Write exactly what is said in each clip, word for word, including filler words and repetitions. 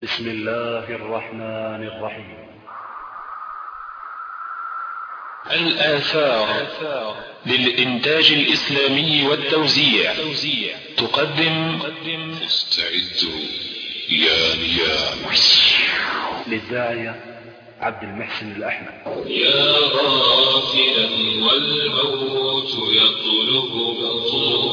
بسم الله الرحمن الرحيم. الآثار للإنتاج الإسلامي والتوزيع تقدم استعدوا يا نيام للداعية عبد المحسن الأحمد. يا غافلا والموت يطلبك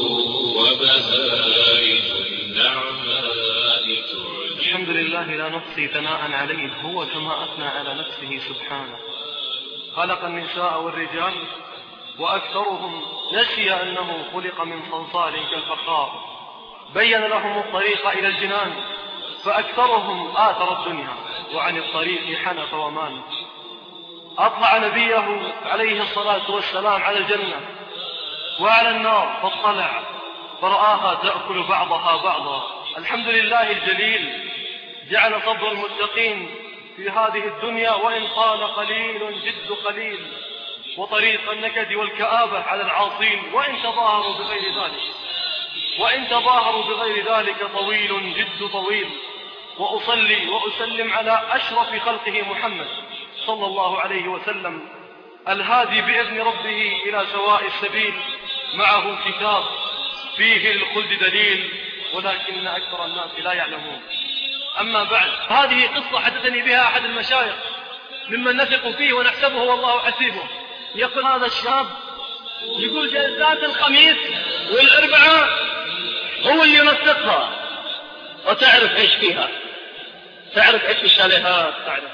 وبهائج النعماء تعجب. الحمد لله لا نحصي ثناء عليه، هو كما أثنى على نفسه سبحانه. خلق النساء والرجال وأكثرهم نسي أنه خلق من صلصال كالفخار. بين لهم الطريق إلى الجنان فأكثرهم آثر الدنيا وعن الطريق حنف ومان. أطلع نبيه عليه الصلاة والسلام على الجنة وعلى النار فاطلع فرآها تأكل بعضها بعضا. الحمد لله الجليل جعل صبر المتقين في هذه الدنيا وإن قال قليل جد قليل، وطريق النكد والكآبة على العاصين وإن تظاهروا بغير ذلك وإن تظاهروا بغير ذلك طويل جد طويل. وأصلي وأسلم على أشرف خلقه محمد صلى الله عليه وسلم الهادي بإذن ربه إلى سواء السبيل، معه كتاب فيه الخلد دليل ولكن أكثر الناس لا يعلمون. أما بعد، هذه قصة حدثني بها أحد المشايخ ممن نثق فيه ونحسبه والله حسيبه. يقول هذا الشاب يقول جلسات الخميس والأربعاء هو اللي ينسقها، وتعرف ايش فيها، تعرف ايش في الشاليهات، تعرف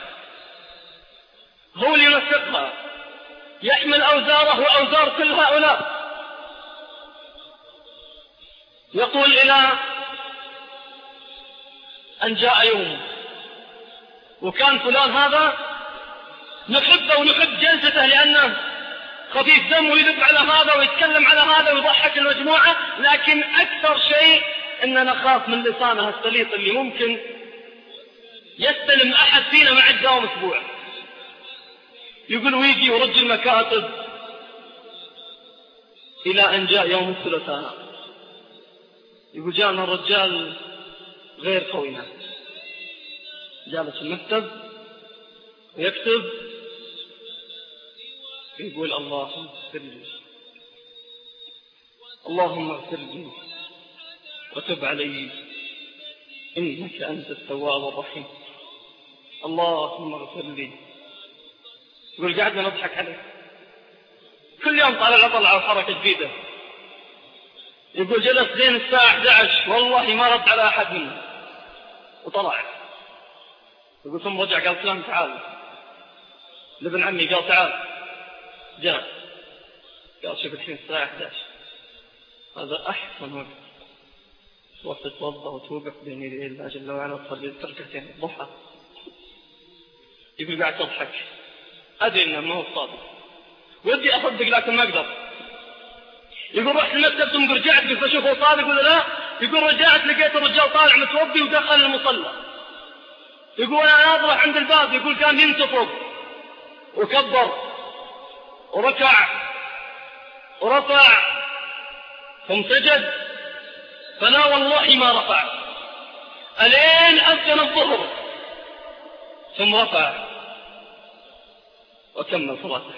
هو اللي ينسقها، يحمل أوزاره وأوزار كل هؤلاء. يقول إلى أن جاء يوم وكان فلان هذا نحبه ونحب جلسته لأنه خفيف دم ويذب على هذا ويتكلم على هذا ويضحك المجموعة، لكن أكثر شيء أننا نخاف من لسانه السليط اللي ممكن يستلم أحد فينا مع الدوام أسبوع. يقول ويجي ورج المكاتب إلى أن جاء يوم الثلاثاء. يقول جاءنا الرجال غير قوينا، جالس في المكتب ويكتب، يقول اللهم اغفر لي اللهم اغفر لي وتب علي إنك أنت التواب الرحيم، اللهم اغفر لي. يقول قعدنا نضحك عليه كل يوم طالع طلعة وحركة جديدة. يقول جلس زين الساعة أحد عشر والله ما رد على أحد منه وطلع. يقول ثم رجع قال فلان تعال، لابن عمي قال تعال، جاء قال شوف الحين الساعة أحد عشر هذا أحسن وقت وقت تتوضأ وتوقف بين يدي الله جل وعلا وتصلي ركعتين الضحى. يقول قاعد تضحك، أدري إنه ما هو صادق ودي أصدق لكن ما أقدر. يقول رحت المكتب ثم رجعت قلت أشوفه صادق ولا لا. يقول رجعت لقيت الرجال طالع متوضي ودخل المصلى. يقول أنا ناظره عند الباب، يقول كان ينتفض وكبر وركع ورفع ثم سجد، فلا والله ما رفع ألين أذن الظهر ثم رفع وكمل صلاته.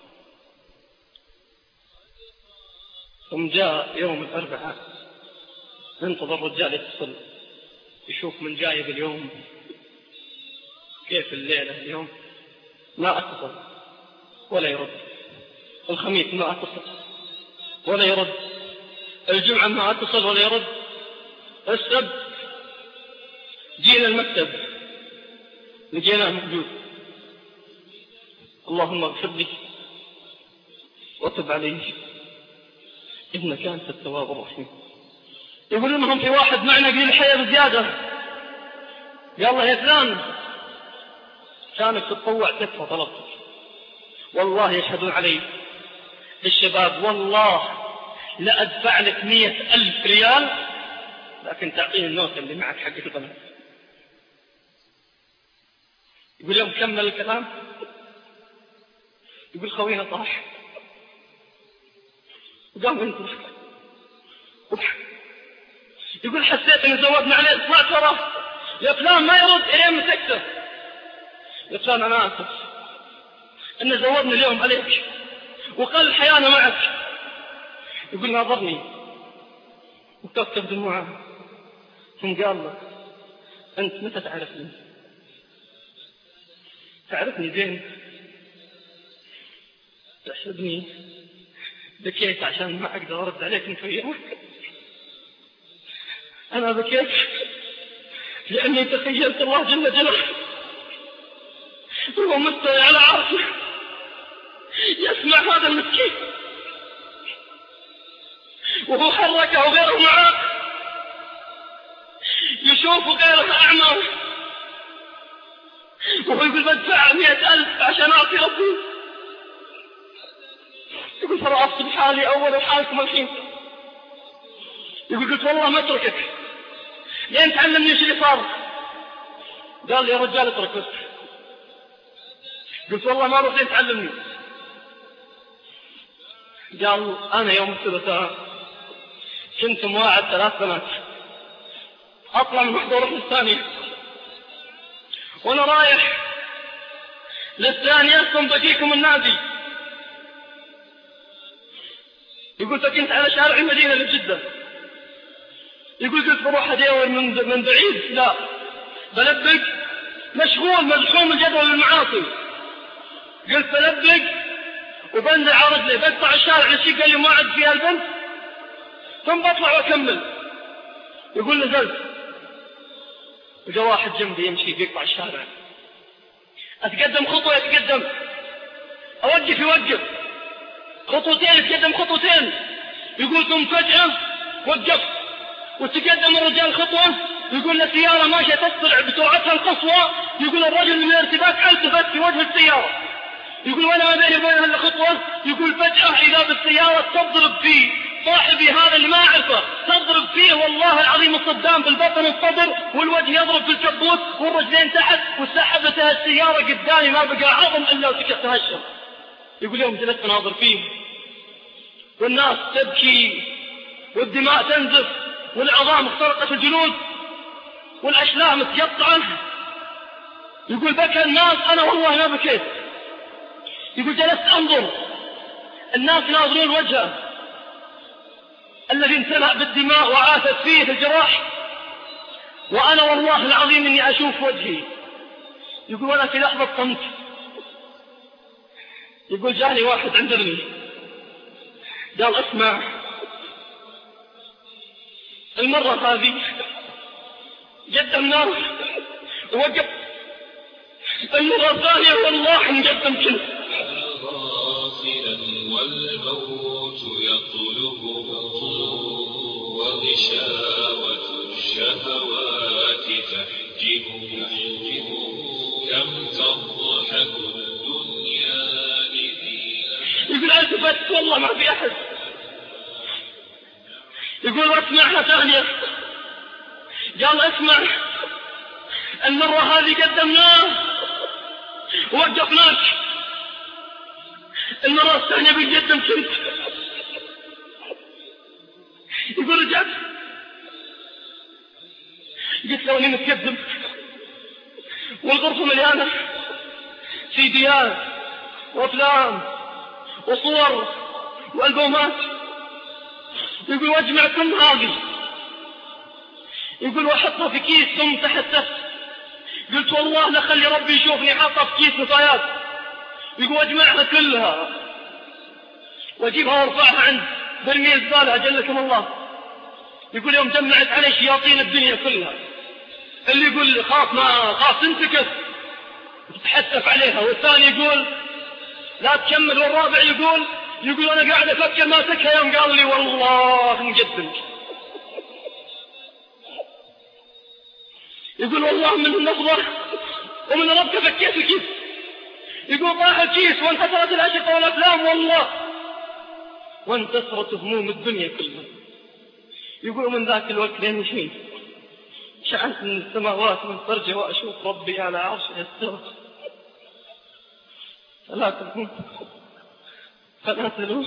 ثم جاء يوم الأربعاء انتظر الرجال يتصل يشوف من جايب اليوم كيف الليلة اليوم، ما أتصل ولا يرد. الخميس ما أتصل ولا يرد، الجمعة ما أتصل ولا يرد، السبت جينا المكتب لقيناه موجود، اللهم اغفر لي وتب علي إنك أنت التواب الرحيم. يقول لهم في واحد معنا قليل الحياة بزيادة، قال الله يا فلان كانك تتطوع تكفى طلبتك، والله يشهدون علي الشباب والله لا أدفع لك مية ألف ريال لكن تعطيني النوت اللي معك حق البنات. يقول يوم كمل الكلام يقول خوينا طاح وقام ينطلق وضحك. يقول حسيت اني زودنا عليه، طلعت وراه يا فلان ما يرد إلين مسكته. يا فلان أنا آسف إن زودني اليوم عليك وقال الحياة أنا معك. يقول ناظرني وكفكف دموعه ثم قال له أنت متى تعرفني؟ تعرفني زين، تحسبني بكيت عشان ما أقدر أرد عليك أنت وياه. أنا بكيت لأني تخيلت الله جل جلاله وهو مستوي على عرشه يسمع هذا المسكين وهو حركه وغيره معاه، يشوف غيره أعمى وهو يقول بدفع مئة ألف عشان أعطي ربي. يقول فرأت بحالي أول وحالكم الحين. يقول قلت والله ما أتركك لين تعلمني ايش اللي صار. قال لي يا رجال اتركك. قلت والله ما أروح لين تعلمني. قال أنا يوم الثلاثاء كنت مواعد ثلاث بنات أطلع من واحدة وأروح للثانية، وأنا رايح للثانية ثم بجيكم النادي. يقول فكنت على شارع المدينة لجدة. يقول قلت بروح أدور من من بعيد، لا بلبق مشغول مزحوم الجدول المعاصي. قلت بلبق وبنزل على رجلي بقطع الشارع لشي قال لي موعد فيها البنت ثم بطلع وأكمل. يقول نزلت وجا واحد جنبي يمشي بيقطع الشارع، أتقدم خطوة يتقدم، أوقف يوقف، خطوتين يتقدم خطوتين. يقول ثم فجأة وقف وتقدم الرجال خطوة. يقول السيارة ماشية تسرع بسرعتها القصوى. يقول الرجل من الارتباك التفت في وجه السيارة. يقول وانا ما بيني وبينها الا خطوة. يقول فجأة إذا بالسيارة تضرب في صاحبي هذا اللي ما أعرفه، تضرب فيه والله العظيم الصدام بالبطن الصدر والوجه يضرب في الكبوت والرجلين تحت وسحبتها السيارة قدامي ما بقى عظم إلا وسكت تهشم. يقول يوم جلست ناظر فيه والناس تبكي والدماء تنزف والعظام اخترقت الجلود والأشلاء متقطعة. يقول بكى الناس أنا والله ما بكيت. يقول جلست أنظر الناس ناظرون وجهه الذي امتلأ بالدماء وعاثت فيه الجراح، وأنا والله العظيم إني أشوف وجهي. يقول وأنا في لحظة صمت. يقول جاني واحد عندني قال اسمع المرة هذه قدمناه ووقف، المرة الثانية والله نقدم كله. غافلا والموت يطلبه وغشاوة الشهوات تحجبه كم تضحك الدنيا لذي. يقول التفت والله ما في أحد. يقول اسمعها ثانية. قال اسمع المرة هذه قدمناه ووقفناك، المرة الثانية بنقدم كنت. يقول رجعت قلت له اني متقدم والغرفة مليانة سيديات وافلام وصور والبومات. يقول واجمع كل هذه، يقول واحطها في كيس ثم تحسست. قلت والله لخلي ربي يشوفني حاطها في كيس نفايات. يقول واجمعها كلها واجيبها وارفعها عند برميل الزبالة اجلكم الله. يقول يوم جمعت علي شياطين الدنيا كلها، اللي يقول لي خاف ما خاف تنتكس تتحسف عليها، والثاني يقول لا تكمل، والرابع يقول يقول انا قاعد افكر ماسكها يوم قال لي والله مقدم. يقول والله من النظرة ومن ربك فكيت الكيس. يقول طاح الكيس وانحسرت الأشرطة والأفلام والله وانتصرت هموم الدنيا كلها. يقول من ذاك الوقت لين الحين شعرت من السماوات من فرجة وأشوف ربي على عرشه يستوى. فلا تكون فلا تلوم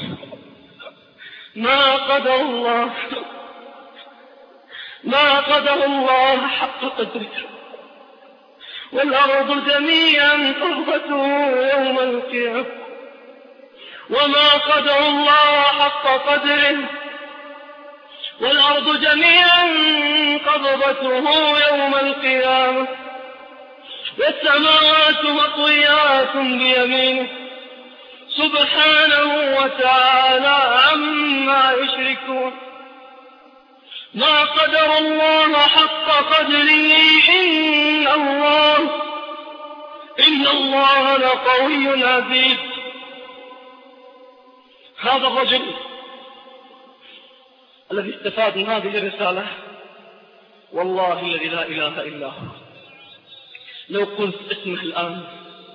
ما قدر الله ما قدر الله حق قدره. والأرض جميعا قبضته يوم القيامة وما قدر الله حق قدره والأرض جميعا قبضته يوم القيامة والسماوات مطويات بيمينه سبحانه وتعالى عما يشركون ما قدر الله حق قدره إن الله إن الله لقوي عزيز. هذا الرجل الذي استفاد من هذه الرسالة والله الذي لا إله إلا هو لو قلت اسمه الآن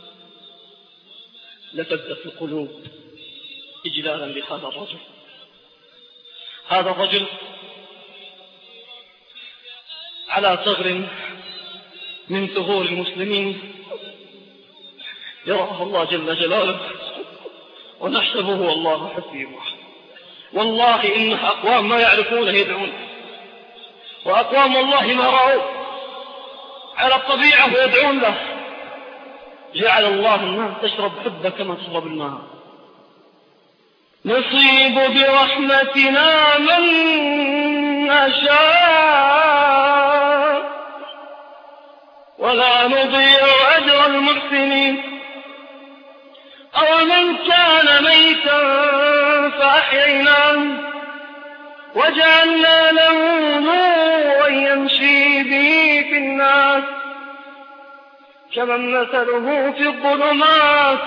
لتبدأ القلوب إجلالا لهذا الرجل. هذا الرجل على ثغر من ثغور المسلمين يراه الله جل جلاله ونحسبه والله حسيبه. والله إنه أقوام ما يعرفونه يدعون وأقوام والله ما رأوا على الطبيعة ويدعون له. جعل الله الناس تشرب حبه كما تشرب الماء. نصيب برحمتنا من نشاء ولا نضيع أجر المحسنين. أو من كان ميتا فأحييناه وجعلنا له نورا يمشي به في الناس كمن مثله في الظلمات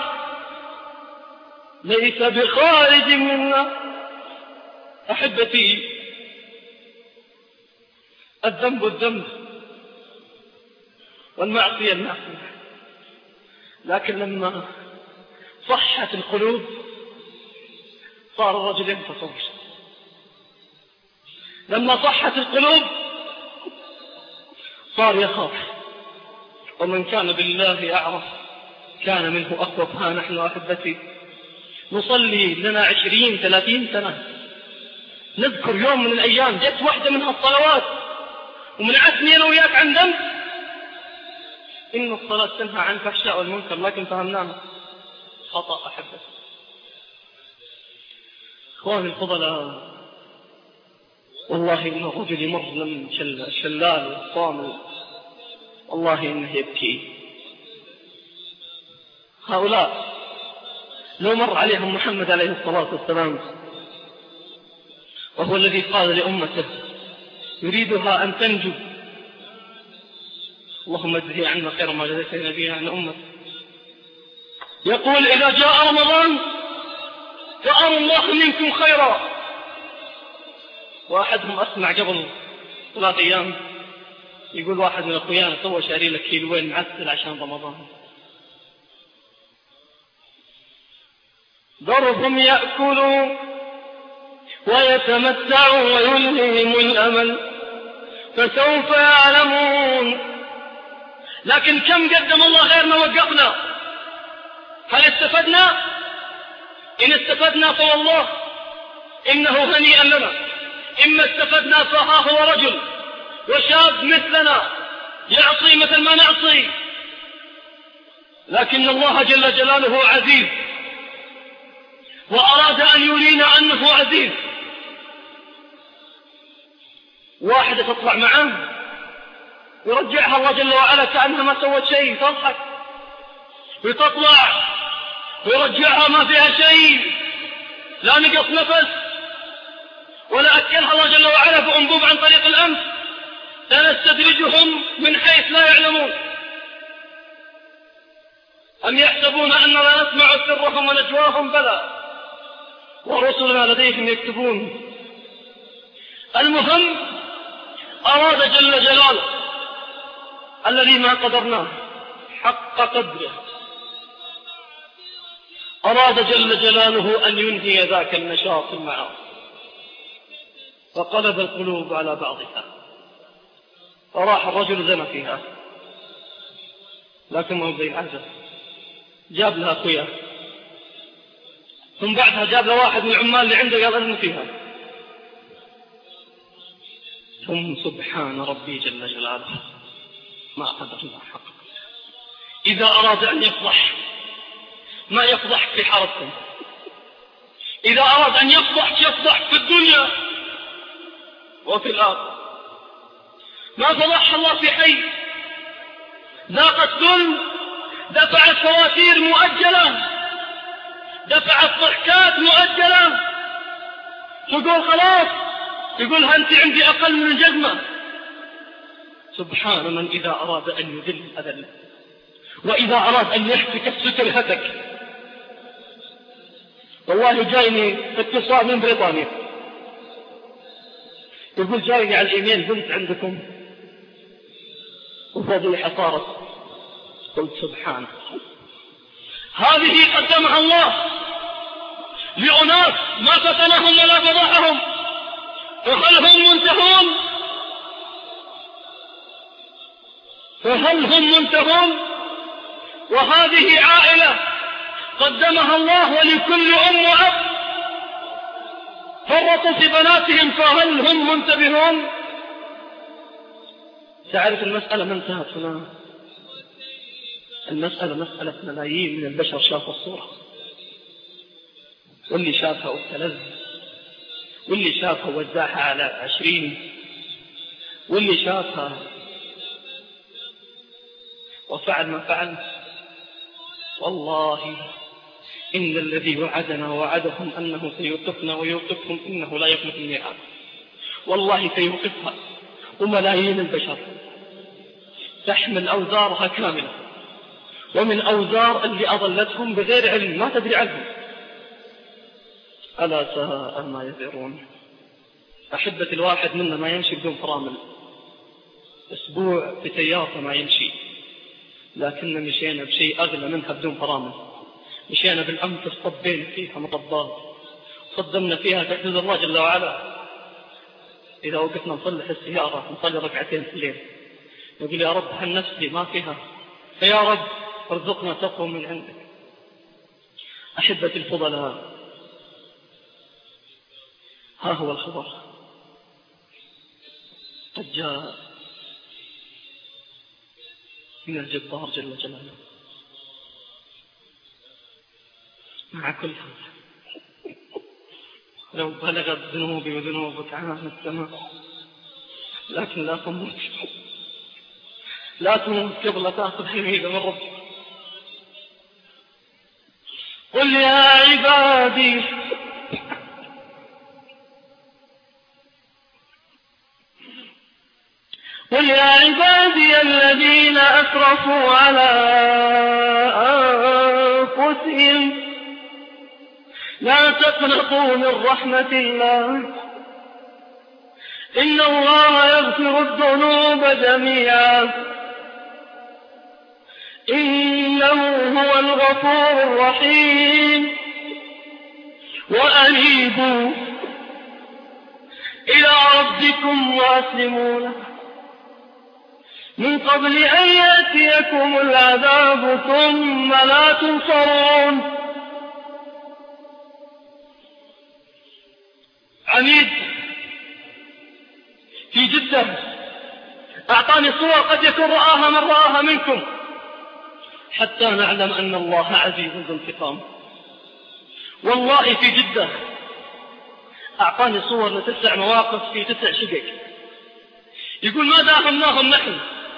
ليس بخارج منا. أحبتي الذنب الذنب والمعصية المعصية، لكن لما صحت القلوب صار الرجل ينتصر. لما صحت القلوب صار يخاف. ومن كان بالله أعرف كان منه أخوف. ها نحن أحبتي نصلي لنا عشرين ثلاثين سنة، نذكر يوم من الأيام جت واحدة من هالصلوات ومنعتني أنا وياك عن ذنب. إن الصلاة تنهى عن الفحشاء والمنكر، لكن فهمناها خطأ. أحبتي إخواني الفضلاء، والله إن الرجل يمر من الشلال والصامل والله إنه يبكي. هؤلاء لو مر عليهم محمد عليه الصلاة والسلام وهو الذي قال لأمته يريدها أن تنجو، اللهم اجزه عنا خير ما جزيت نبينا عن أمته، يقول إذا جاء رمضان فأروا الله منكم خيرا. واحدهم أسمع قبل ثلاث أيام يقول واحد من أخويانا سوى شاري لك كيلوين معسل عشان رمضان. ذرهم يأكلوا ويتمتعوا ويلههم الأمل فسوف يعلمون. لكن كم قدم الله غيرنا وقفنا؟ هل استفدنا؟ إن استفدنا فوالله إنه هنيئا لنا. إما استفدنا فها هو رجل وشاب مثلنا يعصي مثل ما نعصي، لكن الله جل جلاله عزيز وأراد أن يرينا أنه عزيز. واحدة تطلع معه يرجعها الله جل وعلا كأنها ما سوت شيء، تضحك وتطلع ويرجعها ما فيها شيء، لا نقص نفس ولا أكلها الله جل وعلا بأنبوب عن طريق الأنف. سنستدرجهم من حيث لا يعلمون. أم يحسبون أننا لا نسمع سرهم ونجواهم؟ بلى ورسلنا لديهم يكتبون. المهم أراد جل جلاله الذي ما قدرناه حق قدره، أراد جل جلاله أن ينهي ذاك النشاط المعاصي فقلب القلوب على بعضها. فراح الرجل زنى فيها، لكن ما هو زي العادة، جاب لها أخويا، ثم بعدها جاب له واحد من العمال اللي عنده قال أزن فيها، ثم سبحان ربي جل جلاله ما قدر الله حق. إذا أراد أن يفضح ما يفضحك في حارتكم، إذا أراد أن يفضحك يفضحك في الدنيا وفي الآخرة. ما فضحها الله في حي، ذاقت ذل، دفعت فواتير مؤجلة، دفعت ضحكات مؤجلة، تقول خلاص، يقولها أنت عندي أقل من الجزمة. سبحان من إذا أراد أن يذل أذل، وإذا أراد أن يحفك الستر هتك. والله جايني اتصال من بريطانيا، يقول جايني على الإيميل بنت عندكم وفضيحة صارت. قلت سبحان، هذه قدمها الله لأناس ما فتنهم ولا فضحهم، فهل هم منتهون؟ فهل هم منتهون؟ وهذه عائلة قدمها الله ولكل أم وأب فرطوا في بناتهم، فهل هم منتبهون؟ تعرف المسألة ما انتهت هنا، المسألة مسألة ملايين من البشر شافوا الصورة، واللي شافها وابتلذ، واللي شافها وزعها على عشرين، واللي شافها وفعل ما فعل. والله إن الذي وعدنا ووعدهم أنه سيوقفنا ويوقفهم إنه لا يخلف الميعاد. والله سيوقفها، وملايين البشر تحمل أوزارها كاملة، ومن أوزار اللي أضلتهم بغير علم ما تدري عنهم. ألا ساء ما يزرون. أحبة الواحد منا ما يمشي بدون فرامل، أسبوع في سيارة ما يمشي، لكن مشينا بشيء أغلى منها بدون فرامل. مشينا بالأنفس، طبينا فيها مطبات، صدمنا فيها تحديد الله جل وعلا. إذا وقفنا نصلح السيارة نصلي ركعتين في الليل، نقول يا رب هل نفسي ما فيها، فيا رب ارزقنا تقوى من عندك. أحبة الفضلاء، ها هو الخبر قد جاء من الجبار جل جلاله. مع كل هذا لو بلغت ذنوبي وذنوبك عنان السماء، لكن لا تموت، لا تموت قبل تأخذ حميدة من ربك. قل يا عبادي قل يا عبادي الذين أسرفوا على أنفسهم لا تقنطوا من رحمة الله، إن الله يغفر الذنوب جميعا، إنه هو الغفور الرحيم. وأنيبوا إلى ربكم وأسلموا له من قبل أن يأتيكم العذاب ثم لا تنصرون. عميد في جدة أعطاني صور قد يكون رآها من رآها منكم، حتى نعلم أن الله عزيز ذو انتقام. والله في جدة أعطاني صور لتسع مواقف في تسع شقق، يقول ما داهمناهم نحن.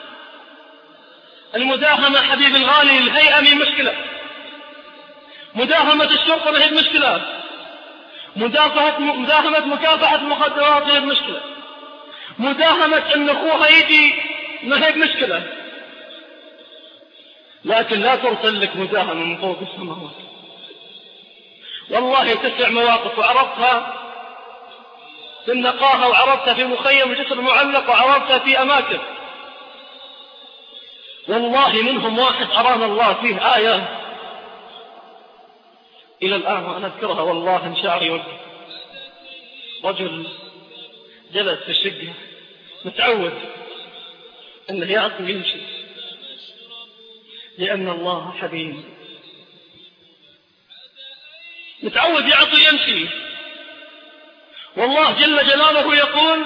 المداهمة حبيب الغالي الهيئة من مشكلة، مداهمة الشرطة ما هي مشكلة، مداهمة مكافحة المخدرات هي مشكلة، مداهمة أن أخوها يجي ما هي مشكلة، لكن لا ترسل لك مداهمة من فوق السماوات. والله تسع مواقف وعرفتها في النقاهة، وعرفتها في مخيم الجسر المعلق، وعرفتها في أماكن. والله منهم واحد أرانا الله فيه آية إلى الآن وأنا أذكرها، والله إن شعري يوقف. رجل جلس في الشقة متعود أنه يعطي يمشي، لأن الله حبيب، متعود يعطي يمشي. والله جل جلاله يقول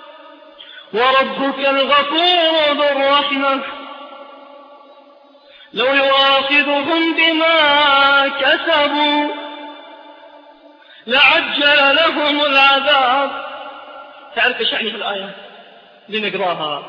وربك الغفور ذو الرحمة لو يؤاخذهم بما كسبوا لعجل لهم العذاب. تعرف ايش يعني في الآية لنقراها؟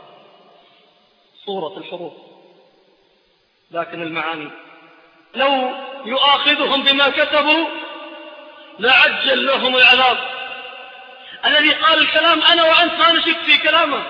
صورة الحروف لكن المعاني. لو يؤاخذهم بما كسبوا لعجل لهم العذاب. الذي قال الكلام أنا وأنت ما نشك في كلامه.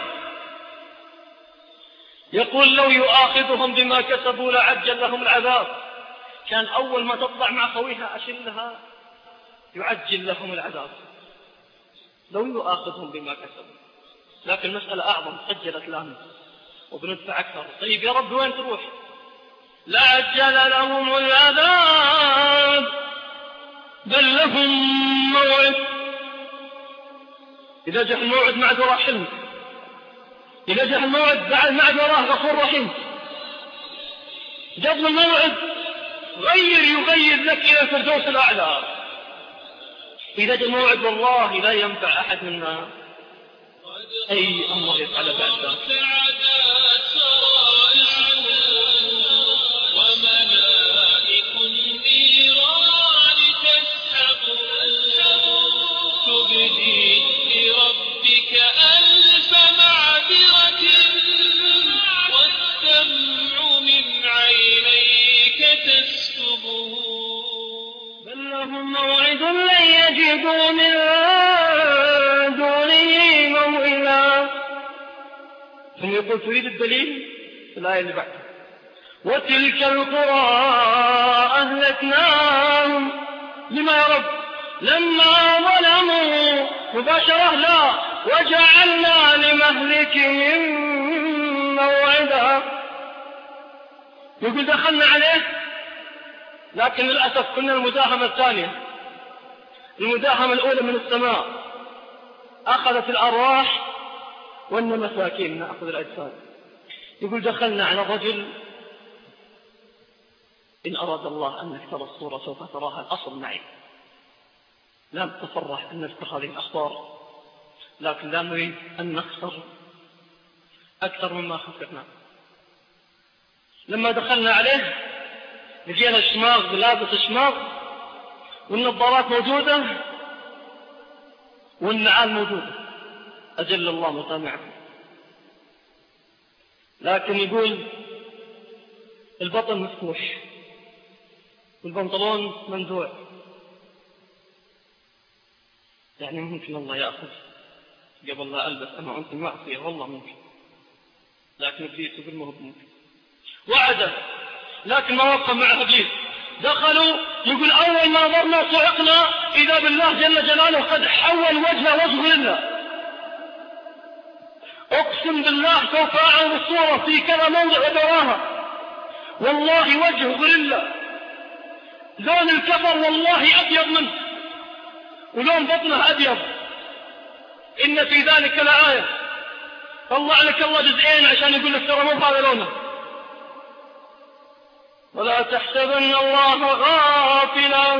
يقول لو يؤاخذهم بما كسبوا لعجل لهم العذاب. كان أول ما تطلع مع خويها أشلها يعجل لهم العذاب. لو يؤاخذهم بما كسبوا. لكن المسألة أعظم، سجلت لهم وبندفع أكثر. طيب يا رب وين تروح؟ لعجل لهم العذاب بل لهم موعد. إذا جاء الموعد معد وراه حلم، إذا جاء الموعد معد وراه غفور رحيم. قبل الموعد غير يغير لك إلى الفردوس الأعلى. إذا جاء الموعد والله لا ينفع أحد منا أي أمر يفعل بعد ذلك. موعد لن يجدوا من دونه موئلا. ثم يقول تريد الدليل في الآية اللي بعدها وتلك القرى أهلكناهم. لما يا رب؟ لما ظلموا مباشرة لا، وجعلنا لمهلكهم موعدا. يقول دخلنا عليه لكن للأسف كنا المداهمة الثانية. المداهمة الأولى من السماء أخذت الأرواح وأن مساكين نأخذ الأجساد. يقول دخلنا على رجل إن أراد الله أن نكتر الصورة سوف تراها الأصل معي. لا نتفرح أن نذكر هذه الأخبار لكن لا نريد أن نخسر أكثر مما خسرنا. لما دخلنا عليه لقينا الشماغ لابس الشماغ والنظارات موجودة والنعال موجودة أجل الله مطامعه. لكن يقول البطن مفتوح والبنطلون منزوع. يعني ممكن الله يأخذ قبل لا ألبس أنا وأنت معصية والله ممكن، لكن إبليس يقول ما هو ممكن. وعده لكن ما وقف مع إبليس. دخلوا يقول أول ما نظرنا صعقنا إذا بالله جل جلاله قد حول وجهه وجه لله. أقسم بالله سوف أعرض الصورة في كذا موضع ودراها والله وجهه غريلا. لون الكفر والله أبيض منه ولون بطنه أبيض. إن في ذلك لآية. طلع لك الله جزئين عشان يقول لك ترى مو هذا لونه. ولا تحسبن الله غافلا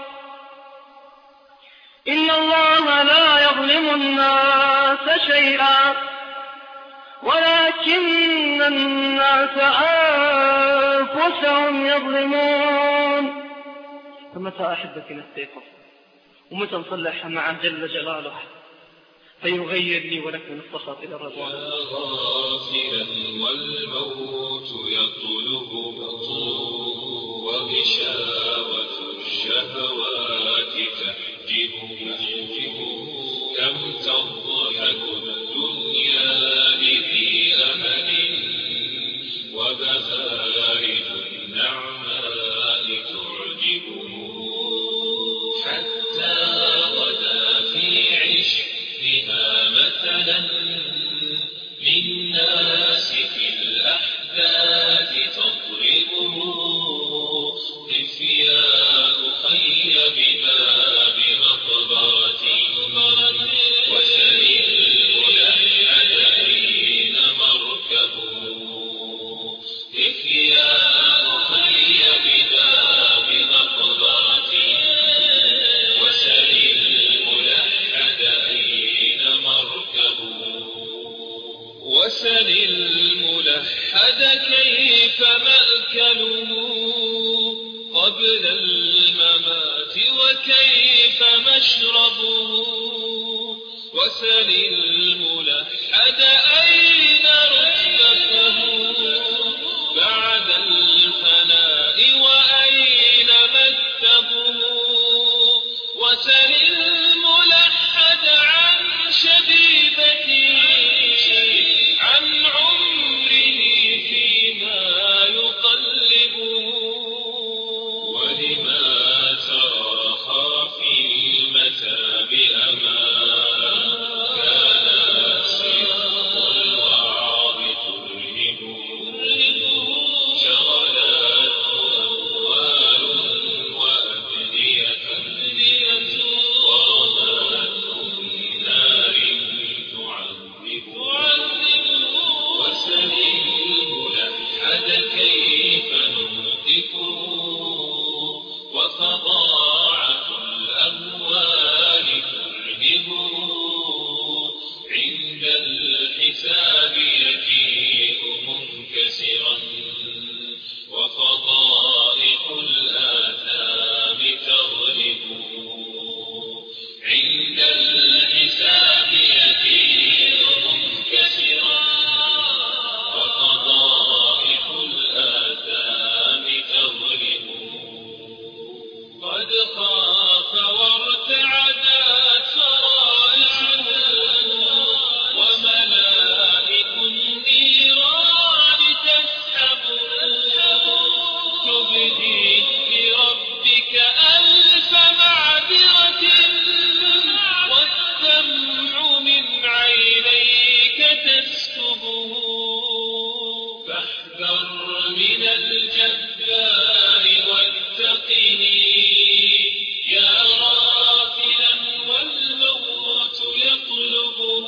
إن الله لا يظلم الناس شيئا ولكن الناس أنفسهم يظلمون. فمتى أحبتي نستيقظ ومتى نصلح معه جل جلاله فيغير لي ولكم السخط إلى الرضوان. غافلا والموت يطلب وغشاوة الشهوات تحجبه. كم تضحك الدنيا لذي أمل وبهائج النعماء تعجبه. حتى غدا في عشقها مثلا للناس في الأحداث تضربه. قف يا أخي بباب مقبرة وسل الملحد أين مركبه. قف يا أخي بباب مقبرة وسل الملحد أين مركبه. وسل الملحد كيف وكيف مأكله قبل الممات وكيف مشربه وسل الملحد أين رتبته بعد الفناء وأين مكتبه وسل الملحد عن شبيبته عن عمره فيما يقلبه ولما تراخى في المتاب أمان كان الصدق الوعظ ترهبه شغلته أموال وأبنية ورمته النار تعذبه وسل الملحد كيف نهتكه وفظاعة الأموال ترهبه عند الحساب يجيء منكسرا وفضائح الآثام تغلبه عند الحساب يجيء منكسرا وفضائح الآثام تغلبه قد خاف وارتعدت فرائحه وملائك النيران تسحبه تبدي لربك ألف معذرة والدمع من عينيك تسكبه فاحذر من الجبار واتقه يا غافلا والموت يطلبه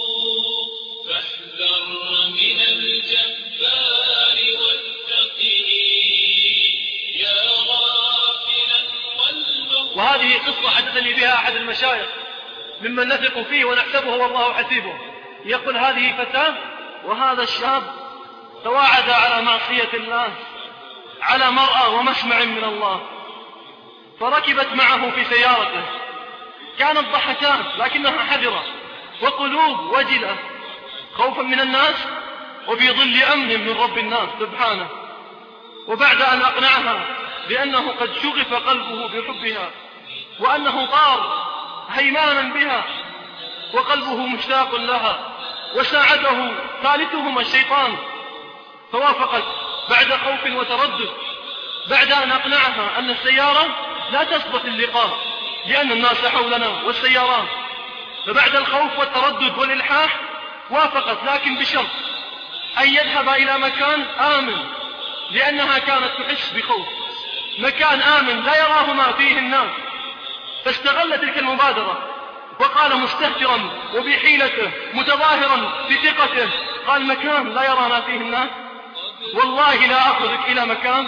فاحذر من الجبار واتقه يا غافلا والموت. وهذه قصة حدثني بها أحد المشايخ ممن نثق فيه ونحسبه والله حسيبه. يقول هذه فتاة وهذا الشاب تواعدا على معصية الله على مرأى ومسمع من الله، فركبت معه في سيارته. كانت ضحكات لكنها حذرة وقلوب وجلة خوفا من الناس وفي ظل أمن من رب الناس سبحانه. وبعد أن أقنعها بأنه قد شغف قلبه بحبها وأنه طار هيمانا بها وقلبه مشتاق لها وساعده ثالثهما الشيطان، فوافقت بعد خوف وتردد بعد أن أقنعها أن السيارة لا تصلح للقاء لأن الناس حولنا والسيارات. فبعد الخوف والتردد والإلحاح وافقت، لكن بشرط أن يذهب إلى مكان آمن لأنها كانت تحس بخوف، مكان آمن لا يراه ما فيه الناس. فاستغل تلك المبادرة وقال مستهترا وبحيلته متظاهرا بثقته، قال مكان لا يرانا فيه الناس والله لا أخذك إلى مكان.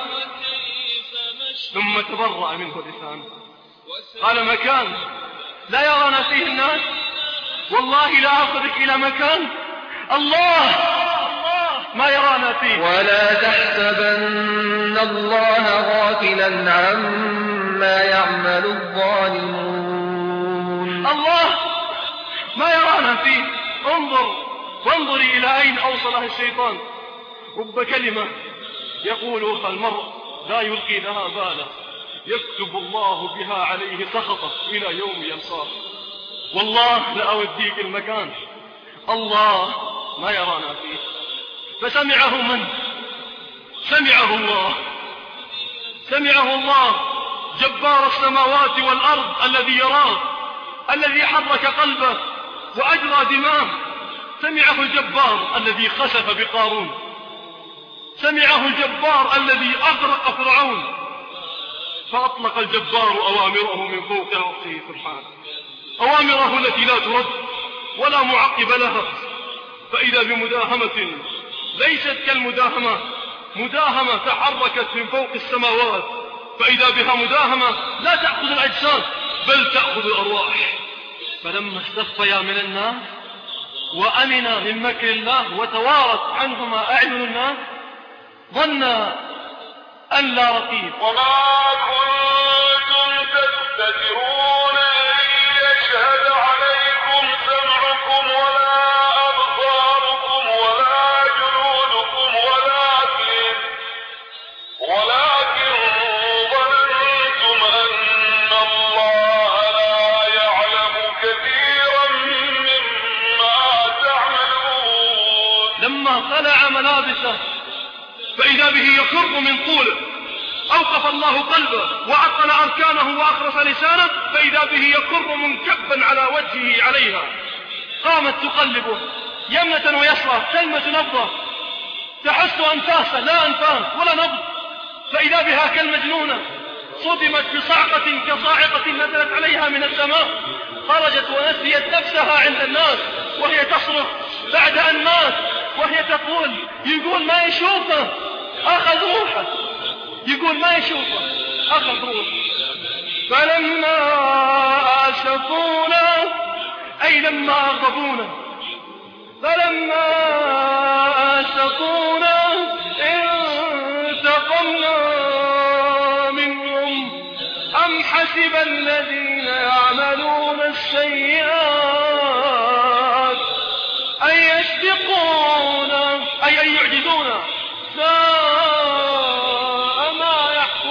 ثم تبرأ منه لسانه قال مكان لا يرانا فيه الناس والله لا أخذك إلى مكان الله ما يرانا فيه. ولا تحسبن الله غافلا عما يعمل الظالمون. الله ما يرانا فيه. انظر وانظري إلى أين أوصلها الشيطان. رب كلمة يقولها المرء لا يلقي لها بالا يكتب الله بها عليه سخطه إلى يوم يلقاه. والله لأوديك المكان الله ما يرانا فيه. فسمعه من؟ سمعه الله. سمعه الله جبار السماوات والأرض الذي يراه، الذي حرك قلبه وأجرى دماغه. سمعه الجبار الذي خسف بقارون، سمعه الجبار الذي أغرق فرعون. فأطلق الجبار أوامره من فوق رأسه سبحانه، أوامره التي لا ترد ولا معقب لها. فإذا بمداهمة ليست كالمداهمة، مداهمة تحركت من فوق السماوات، فإذا بها مداهمة لا تأخذ الأجساد بل تأخذ الأرواح. فلما استخفيا من الناس وأمنا من مكر الله وتوارت عنهما أعين الناس، ظن أن لا رقيب. وما كنتم تستترون أن يشهد عليكم سمعكم ولا أبصاركم ولا جلودكم ولكن ولكن ظننتم أن الله لا يعلم كثيرا مما تعملون. لما خلع ملابسه فإذا به يخر من طوله، أوقف الله قلبه وعقل أركانه وأخرس لسانه، فإذا به يخر منكبا على وجهه عليها. قامت تقلبه يمنة ويسرى كلمة نبضة، تحس أنفاسه لا أنفاس ولا نبض، فإذا بها كالمجنونة صدمت بصعقة كصاعقة نزلت عليها من السماء، خرجت ونسيت نفسها عند الناس وهي تصرخ بعد أن مات، وهي تقول يقول ما يشوفه أخذ روحه، يقول ما يشوفه أخذ روحه. فلما آسفونا أي لما أغضبونا، فلما آسفونا انتقمنا منهم. أم حسب الذين يعملون السيئات أن يسبقونا أي أن يعجزونا، ساء ما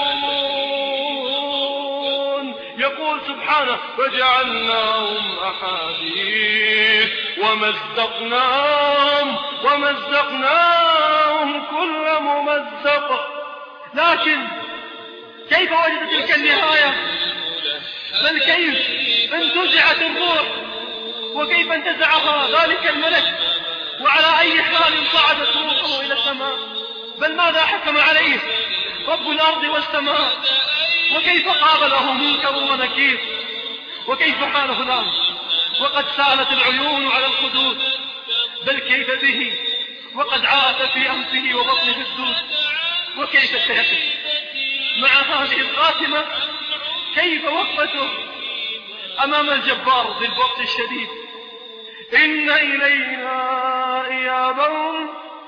يحكمون. يقول سبحانه فجعلناهم أحاديث ومزقناهم ومزقناهم كل ممزق. لكن كيف وجدت تلك النهاية؟ بل كيف انتزعت الروح، وكيف انتزعها ذلك الملك، وعلى أي حال صعدت روحه إلى السماء؟ بل ماذا حكم عليه رب الأرض والسماء؟ وكيف قابله منكر ونكير؟ وكيف حاله الآن وقد سالت العيون على الخدود؟ بل كيف به وقد عاث في أنفه وبطنه السود؟ وكيف سيقف مع هذه الخاتمة؟ كيف وقفته أمام الجبار ذي البطش الشديد؟ إن إلينا إيابهم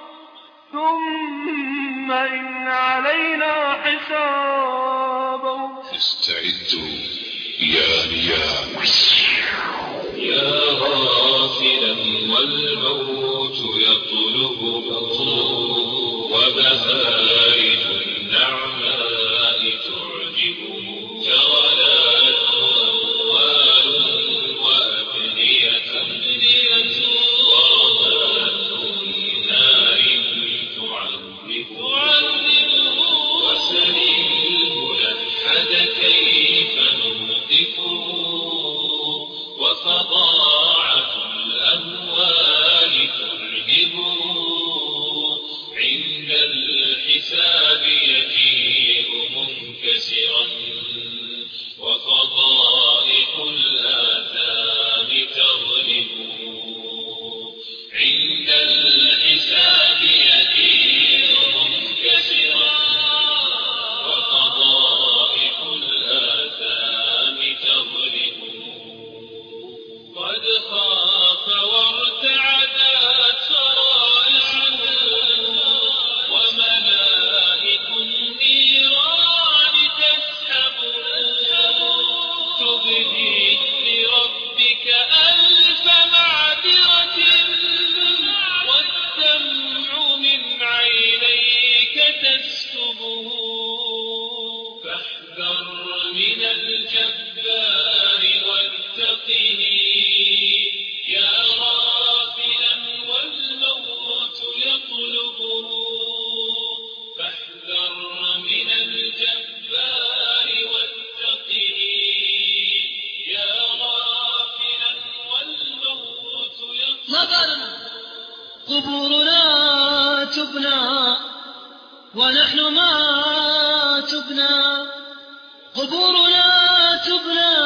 ثم إن علينا حسابهم. استعدوا يا نيام. يا غافلا والموت يطلبه وبهائج النعماء تعجبه. جولات أموال وأبنية ورمات نار تعذبه. وسليم الأحد كيف نوقفه وفضاعة الأموال ترهبه. عند الحساب يجيء منكسرا وفضائح الآثام تغلبه. عند الحساب يجيء منكسرا وفضائح الآثام تغلبه. قد خاف وارتعدت صرائعه وملائك النيران تسحبه. تبدي لربك ألف معذرة والدمع من عينيك تسكبه. فاحذر من الجبار واتقه يا غافلا والموت يطلبه. فاحذر من الجبار واتقه يا غافلا والموت يطلبه. مطرنا قبورنا تبنى ونحن ما تبنى. قبورنا تبنى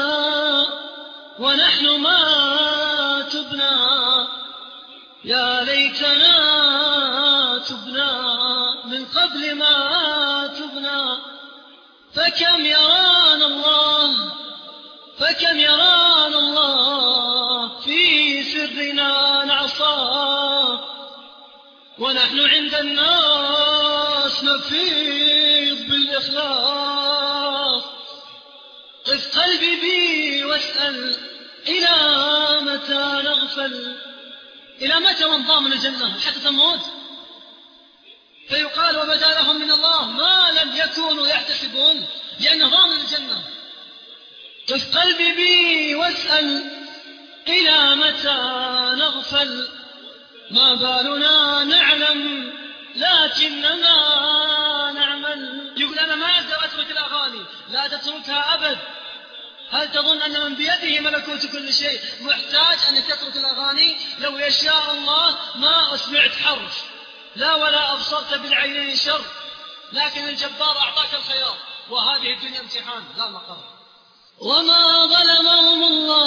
ونحن ما تبنى. يا ليتنا تبنى من قبل ما تبنى. فكم يرانا الله فكم يرانا الله في سرنا نعصاه ونحن عند النار الإخلاص نفيض بالإخلاص. قف قلبي بي واسأل إلى متى نغفل، إلى متى ونضام من الجنة حتى تموت؟ فيقال وبدا لهم من الله ما لم يكونوا يحتسبون، لأنه ضامن الجنة. قف قلبي بي واسأل إلى متى نغفل، ما بالنا نعلم لكننا نعمل. يقول أنا ما أقدر أترك الأغاني، لا تتركها أبد. هل تظن أن من بيده ملكوت كل شيء محتاج أن تترك الأغاني؟ لو يشاء الله ما أسمعت حرف، لا ولا أبصرت بالعينين شر، لكن الجبار أعطاك الخيار، وهذه الدنيا امتحان لا مقر. وما ظلمهم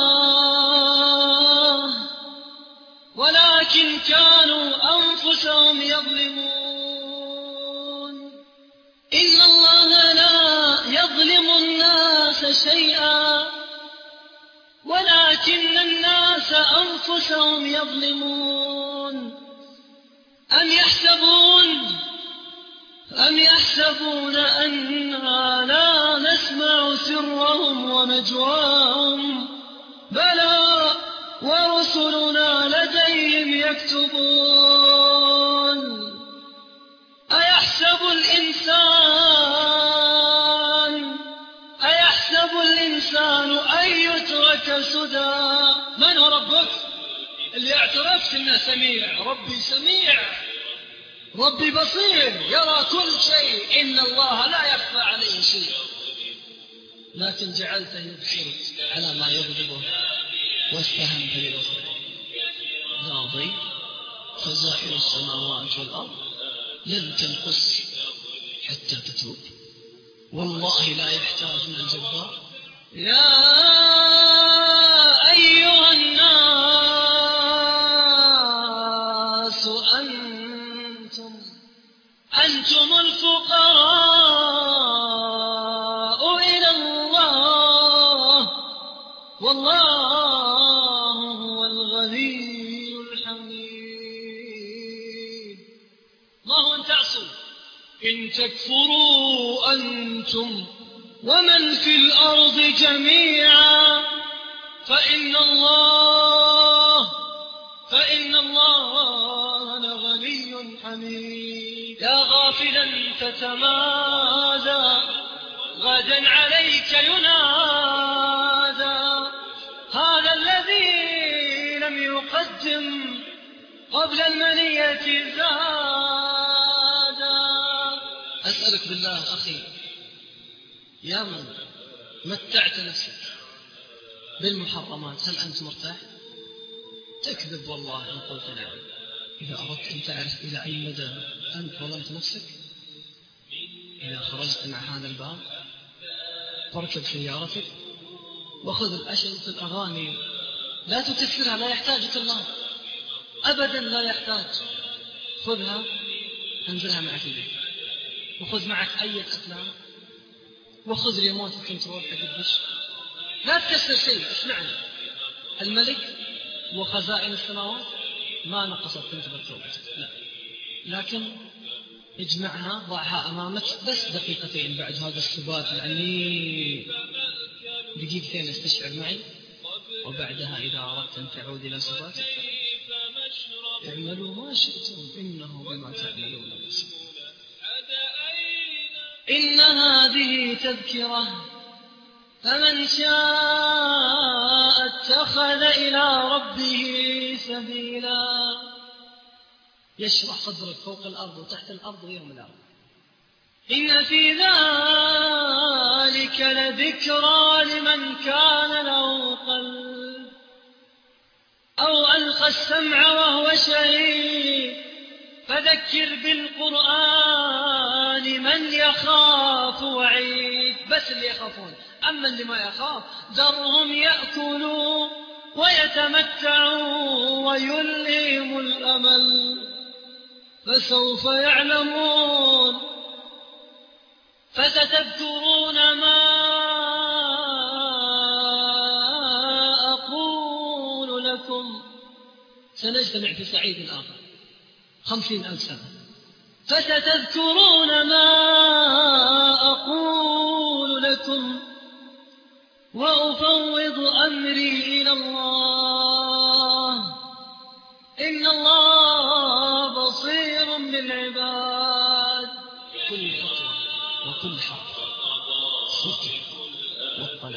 الله ولكن كانوا أنفسهم يظلمون. إن الله لا يظلم الناس شيئا ولكن الناس أنفسهم يظلمون. أم يحسبون أم يحسبون أننا لا نسمع سرهم ونجواهم؟ بلى ورسلنا لديهم يكتبون. أيحسب الإنسان أيحسب الإنسان أن يترك سدى؟ من هو ربك؟ اللي اعترفت إنه سميع. ربي سميع، ربي بصير، يرى كل شيء. إن الله لا يخفى عليه شيء، لكن جعلته يبصر على ما يغضبه واستهم بالبصر. راضي خزائن السماوات والأرض لن تنقص حتى تتوب، والله لا يحتاج من الجبار. يا أيها الناس أنتم أنتم الفقراء إلى الله والله هو الغني الحميد. الله أن تعصوا إن تكفروا أنتم ومن في الأرض جميعا فإن الله فإن الله لغني حميد. يا غافلا تتمادى غدا عليك ينادى، هذا الذي لم يقدم قبل المنية زادا. أسألك بالله أخي، يا من متعت نفسك بالمحرمات، هل أنت مرتاح؟ تكذب والله إن قلت نعم. إذا أردت أن تعرف إلى أي مدى أنت ظلمت نفسك، إذا خرجت مع هذا الباب فاركب سيارتك وخذ الأشرطة الأغاني، لا تكثرها، لا يحتاجك الله أبدا، لا يحتاج. خذها انزلها معك في البيت، وخذ معك أي أفلام، وخذ ريموت الكنترول حق الدش، لا تكسر شيء. اسمعني، الملك وخزائن السماوات ما نقصت تنتبه توبتك، لا، لكن اجمعها، ضعها أمامك بس دقيقتين بعد هذا السبات العنيف، دقيقتين استشعر معي، وبعدها إذا أردت أن تعود إلى سباتك اعملوا ما شئتم إنه بما تعملون بصير. إن هذه تذكرة فمن شاء اتخذ إلى ربه سبيلا. يشرح صدرك فوق الأرض وتحت الأرض ويوم الأرض. إن في ذلك لذكرى لمن كان له قلب أو ألقى السمع وهو شهيد. فذكر بالقرآن من يخاف وعيد، بس اللي يخافون، أما اللي ما يخاف ذرهم يأكلوا ويتمتعوا ويلههم الأمل، فسوف يعلمون. فستذكرون ما أقول لكم. سنجتمع في صعيد آخر خمسين ألف سنة فستذكرون ما أقول لكم وأفوض أمري إلى الله إن الله بصير بالعباد. كل خطوة وكل حرف ذكر واطلع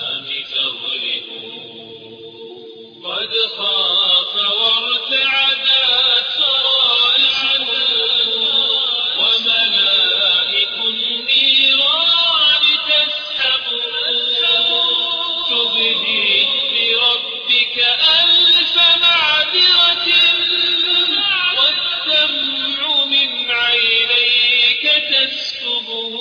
قد خاف وارتعدت صالحا وملائك النيران تسحبه تبدي لربك ألف معذرة والدمع من عينيك تسكبه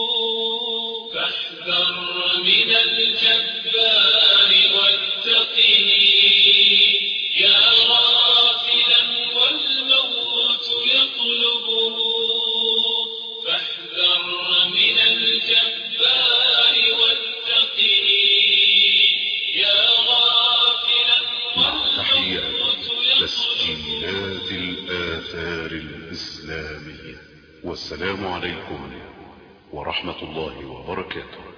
فاحذر من الجبار واتقه يا غافلا والموت يطلبه فاحذر من الجبار واتقه يا غافلا والموت يطلبه. تسجيلات الآثار الإسلامية. والسلام عليكم ورحمة الله وبركاته.